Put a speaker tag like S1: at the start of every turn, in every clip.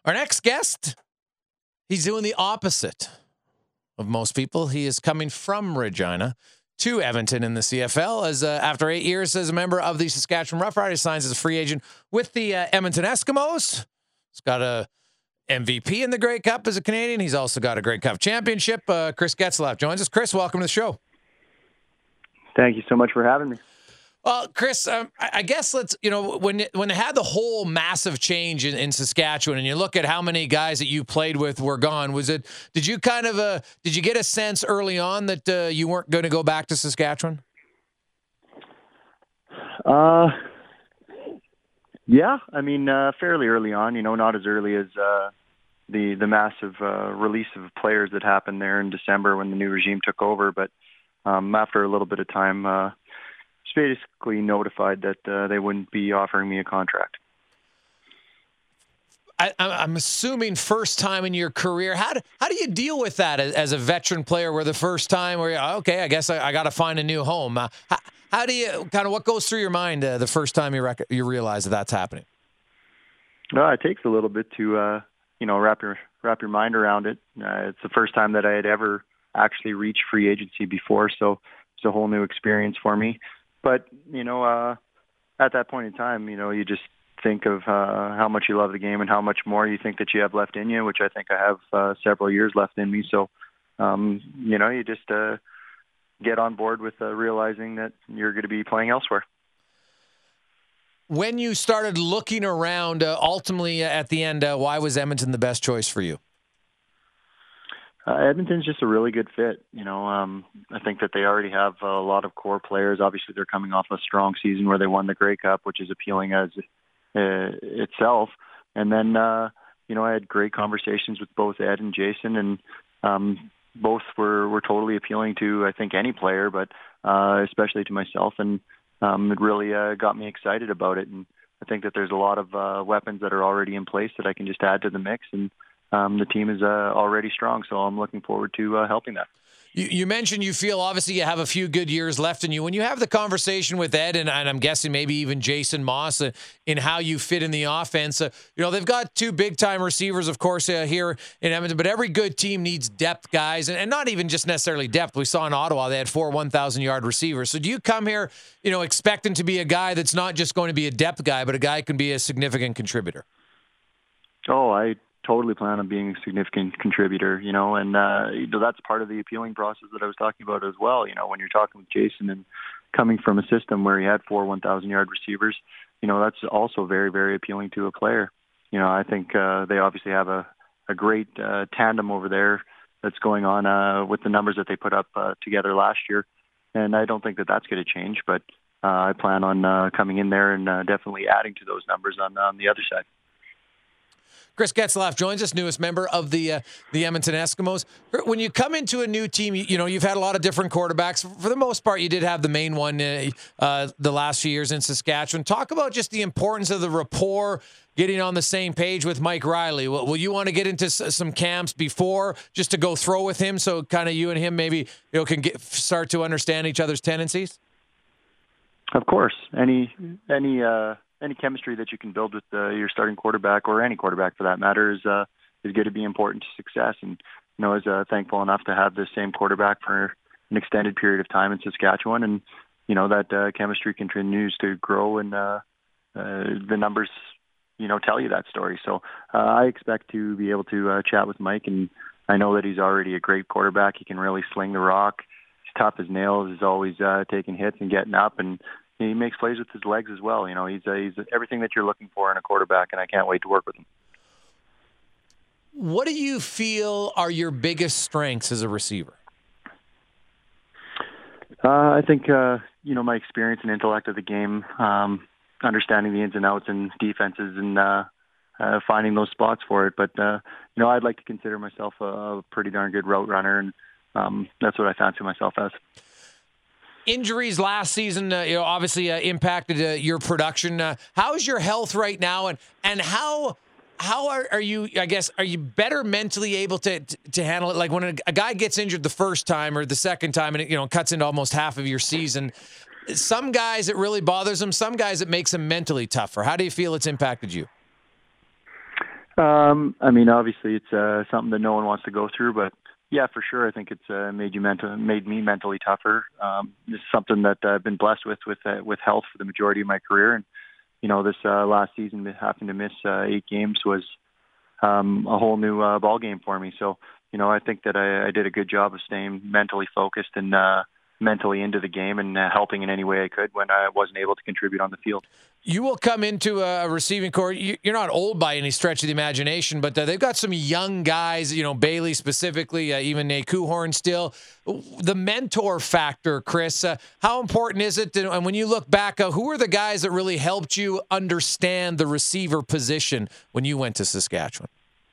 S1: Our next guest, he's doing the opposite of most people. He is coming from Regina to Edmonton in the CFL as after 8 years as a member of the Saskatchewan Roughriders, signs as a free agent with the Edmonton Eskimos. He's got a MVP in the Grey Cup as a Canadian. He's also got a Grey Cup championship. Chris Getzlaf joins us. Chris, welcome to the show.
S2: Thank you so much for having me.
S1: Well, Chris, I guess when they had the whole massive change in Saskatchewan, and you look at how many guys that you played with were gone, did you get a sense early on that you weren't going to go back to Saskatchewan?
S2: Yeah, I mean, fairly early on, not as early as the massive release of players that happened there in December when the new regime took over, but after a little bit of time, basically notified that they wouldn't be offering me a contract.
S1: I'm assuming first time in your career. How do you deal with that as a veteran player? Where the first time where you're, okay, I guess I got to find a new home. How do you what goes through your mind the first time you realize that that's happening?
S2: No, it takes a little bit to wrap your mind around it. It's the first time that I had ever actually reached free agency before, so it's a whole new experience for me. But, at that point in time, you just think of how much you love the game and how much more you think that you have left in you, which I think I have several years left in me. So, you just get on board with realizing that you're going to be playing elsewhere.
S1: When you started looking around, ultimately at the end, why was Edmonton the best choice for you?
S2: Edmonton's just a really good fit. I think that they already have a lot of core players. Obviously, they're coming off a strong season where they won the Grey Cup, which is appealing as itself. And then, I had great conversations with both Ed and Jason, and both were totally appealing to, I think, any player, but especially to myself. And it really got me excited about it. And I think that there's a lot of weapons that are already in place that I can just add to the mix. And the team is already strong, so I'm looking forward to helping that.
S1: You mentioned you feel obviously you have a few good years left in you. When you have the conversation with Ed and I'm guessing maybe even Jason Moss in how you fit in the offense, they've got two big-time receivers, of course, here in Edmonton, but every good team needs depth guys, and not even just necessarily depth. We saw in Ottawa they had 4 1,000-yard receivers. So do you come here, expecting to be a guy that's not just going to be a depth guy, but a guy who can be a significant contributor?
S2: Oh, I totally plan on being a significant contributor, and that's part of the appealing process that I was talking about as well. When you're talking with Jason and coming from a system where he had 4 1,000-yard receivers, that's also very, very appealing to a player. I think they obviously have a great tandem over there that's going on with the numbers that they put up together last year, and I don't think that that's going to change, but I plan on coming in there and definitely adding to those numbers on the other side.
S1: Chris Getzlaf joins us, newest member of the Edmonton Eskimos. When you come into a new team, you've had a lot of different quarterbacks. For the most part, you did have the main one the last few years in Saskatchewan. Talk about just the importance of the rapport, getting on the same page with Mike Riley. Will you want to get into some camps before just to go throw with him so kind of you and him maybe can start to understand each other's tendencies?
S2: Of course. Any chemistry that you can build with your starting quarterback, or any quarterback for that matter, is going to be important to success. And I was thankful enough to have the same quarterback for an extended period of time in Saskatchewan, and that chemistry continues to grow, and the numbers tell you that story. So I expect to be able to chat with Mike, and I know that he's already a great quarterback. He can really sling the rock. He's tough as nails. He's always taking hits and getting up, and he makes plays with his legs as well. He's everything that you're looking for in a quarterback, and I can't wait to work with him.
S1: What do you feel are your biggest strengths as a receiver?
S2: I think, my experience and intellect of the game, understanding the ins and outs and defenses, and finding those spots for it. But, I'd like to consider myself a pretty darn good route runner, and that's what I fancy myself as.
S1: Injuries last season, obviously impacted your production. How is your health right now, and how are you? I guess, are you better mentally able to handle it? Like when a guy gets injured the first time or the second time, and it cuts into almost half of your season. Some guys it really bothers them. Some guys it makes them mentally tougher. How do you feel it's impacted you?
S2: I mean, obviously, it's something that no one wants to go through, but yeah, for sure, I think it's made me mentally tougher. It's something that I've been blessed with health for the majority of my career, and this last season, having to miss 8 games was a whole new ball game for me. So, I think that I did a good job of staying mentally focused and mentally into the game and helping in any way I could when I wasn't able to contribute on the field.
S1: You will come into a receiving corps. You're not old by any stretch of the imagination, but they've got some young guys, Bailey specifically, even Nate Kuhorn still. The mentor factor, Chris, how important is it? And when you look back, who are the guys that really helped you understand the receiver position when you went to Saskatchewan?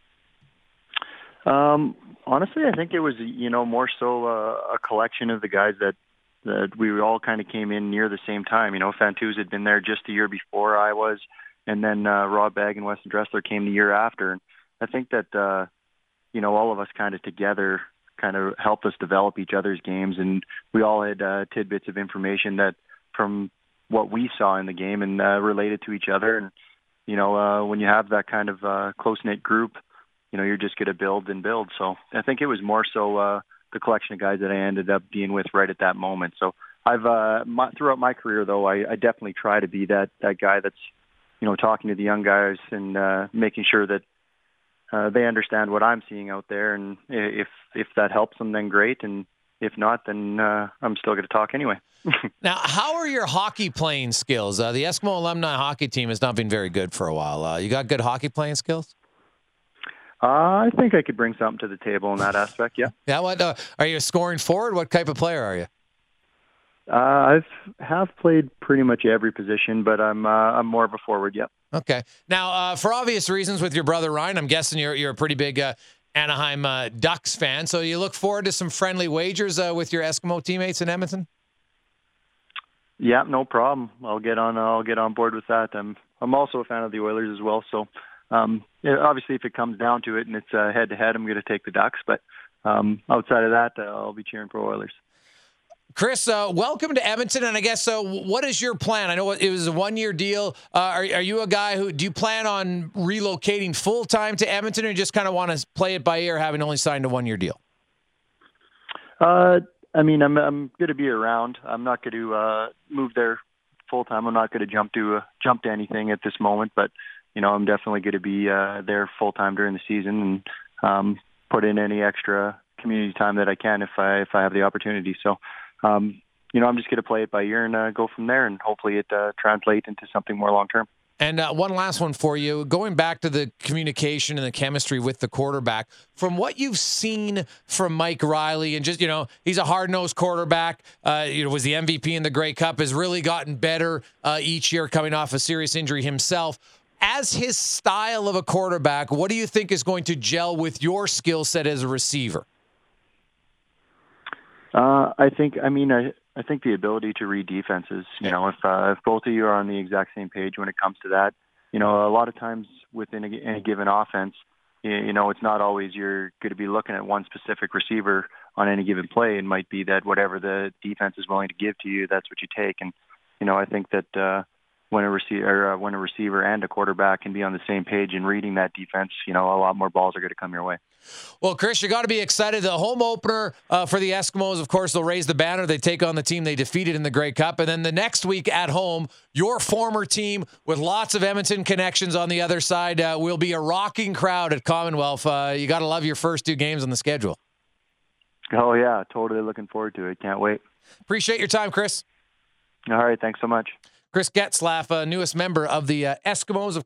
S2: Honestly, I think it was, more so a collection of the guys that we all kind of came in near the same time. Fantuz had been there just a year before I was, and then Rob Bagg and Weston Dressler came the year after. And I think that, all of us kind of together kind of helped us develop each other's games, and we all had tidbits of information that from what we saw in the game and related to each other. And, when you have that kind of close-knit group, you're just going to build and build. So I think it was more so the collection of guys that I ended up being with right at that moment. So I've throughout my career, though, I definitely try to be that guy that's, talking to the young guys and making sure that they understand what I'm seeing out there. And if that helps them, then great. And if not, then I'm still going to talk anyway.
S1: Now, how are your hockey playing skills? The Eskimo alumni hockey team has not been very good for a while. You got good hockey playing skills?
S2: I think I could bring something to the table in that aspect, yeah.
S1: Yeah, what are you a scoring forward? What type of player are you?
S2: I have played pretty much every position, but I'm more of a forward, yeah.
S1: Okay. Now, for obvious reasons with your brother Ryan, I'm guessing you're a pretty big Anaheim Ducks fan, so you look forward to some friendly wagers with your Eskimo teammates in Edmonton?
S2: Yeah, no problem. I'll get on board with that. I'm also a fan of the Oilers as well, so obviously, if it comes down to it and it's head-to-head, I'm going to take the Ducks. But outside of that, I'll be cheering for Oilers.
S1: Chris, welcome to Edmonton. And I guess, what is your plan? I know it was a one-year deal. Are you a guy do you plan on relocating full-time to Edmonton, or you just kind of want to play it by ear, having only signed a one-year deal?
S2: I mean, I'm going to be around. I'm not going to move there full-time. I'm not going to jump to anything at this moment, but I'm definitely going to be there full-time during the season and put in any extra community time that I can if I have the opportunity. So, I'm just going to play it by ear and go from there, and hopefully it translates into something more long-term.
S1: And one last one for you. Going back to the communication and the chemistry with the quarterback, from what you've seen from Mike Riley, and just, he's a hard-nosed quarterback, was the MVP in the Grey Cup, has really gotten better each year coming off a serious injury himself. As his style of a quarterback, what do you think is going to gel with your skill set as a receiver?
S2: I think the ability to read defenses, if both of you are on the exact same page when it comes to that, a lot of times within any given offense, it's not always you're going to be looking at one specific receiver on any given play. It might be that whatever the defense is willing to give to you, that's what you take. And, I think that, when a receiver and a quarterback can be on the same page and reading that defense, a lot more balls are going to come your way.
S1: Well, Chris, you got to be excited. The home opener for the Eskimos, of course, they'll raise the banner. They take on the team they defeated in the Grey Cup. And then the next week at home, your former team with lots of Edmonton connections on the other side will be a rocking crowd at Commonwealth. You got to love your first 2 games on the schedule.
S2: Oh, yeah. Totally looking forward to it. Can't wait.
S1: Appreciate your time, Chris.
S2: All right. Thanks so much.
S1: Chris Getzlaf, newest member of the Eskimos.